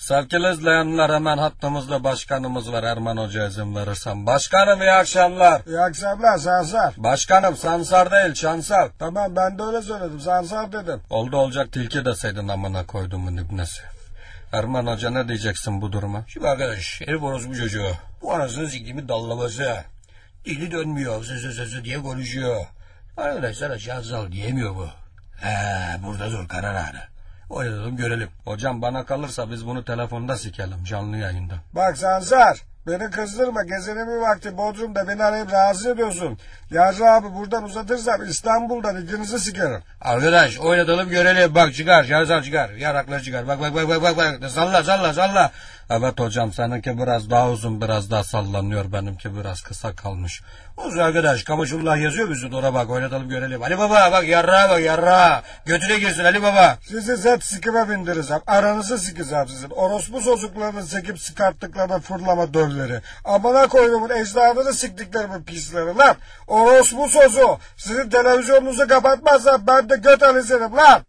Sevgili izleyenler, hemen hattımızda başkanımız var, Erman Hoca izin verirsen. Başkanım iyi akşamlar. İyi akşamlar Sansar. Başkanım Sansar değil Şansar. Tamam ben de öyle söyledim, Sansar dedim. Oldu olacak tilki deseydin amına koyduğumun ibnesi. Erman Hoca ne diyeceksin bu duruma? Şimdi arkadaş, herif orospu çocuğu. Bu anasını siktiğimin dallaması. Dili dönmüyor, sözü diye konuşuyor. Arkadaşlar aşağı diyemiyor bu. Burada zor karar anı. Oynatalım görelim. Hocam bana kalırsa biz bunu telefonda sikelim, canlı yayında. Bak Sansar, beni kızdırma, gecenin bir vakti Bodrum'da beni arayıp rahatsız ediyorsun. Yarcı abi buradan uzatırsam İstanbul'dan ikinizi sikerim. Arkadaş oynatalım görelim, bak çıkar, Şahzal çıkar, yarakları çıkar, bak, salla. Evet hocam, seninki biraz daha uzun, biraz daha sallanıyor, benimki biraz kısa kalmış. Olsun arkadaş, Kamaşullah yazıyor bizi, ona bak, oynatalım görelim. Ali Baba bak, yarrağa, götüne girsin Ali Baba. Sizi zet sikime bindireceğim, aranızı sikeceğim sizin. Orospu sozuklarını sekip çıkarttıklarına fırlama dövleri. Amına koyduğumun ecdadını siktiklerimin pisleri lan. Orospu sozu, sizin televizyonunuzu kapatmazsan ben de göt alizlerim lan.